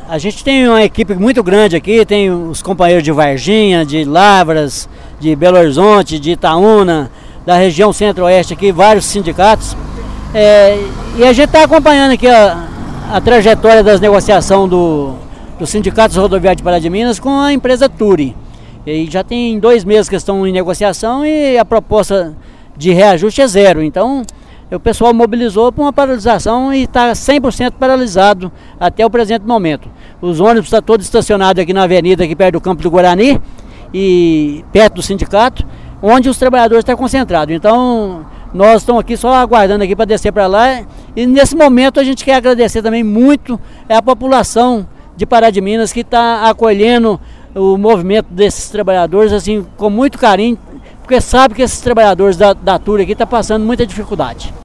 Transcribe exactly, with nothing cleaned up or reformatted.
a gente tem uma equipe muito grande aqui, tem os companheiros de Varginha, de Lavras, de Belo Horizonte, de Itaúna, da região centro-oeste aqui, vários sindicatos. É, e a gente está acompanhando aqui a, a trajetória das negociações do, dos sindicatos rodoviários de Pará de Minas com a empresa Turi. E já tem dois meses que estão em negociação e a proposta de reajuste é zero. Então, o pessoal mobilizou para uma paralisação e está cem por cento paralisado até o presente momento. Os ônibus estão todos estacionados aqui na avenida, aqui perto do Campo do Guarani, e perto do sindicato, onde os trabalhadores estão concentrados. Então, nós estamos aqui só aguardando aqui para descer para lá. E nesse momento a gente quer agradecer também muito a população de Pará de Minas, que está acolhendo o movimento desses trabalhadores assim com muito carinho, porque sabe que esses trabalhadores da, da Turi aqui estão passando muita dificuldade.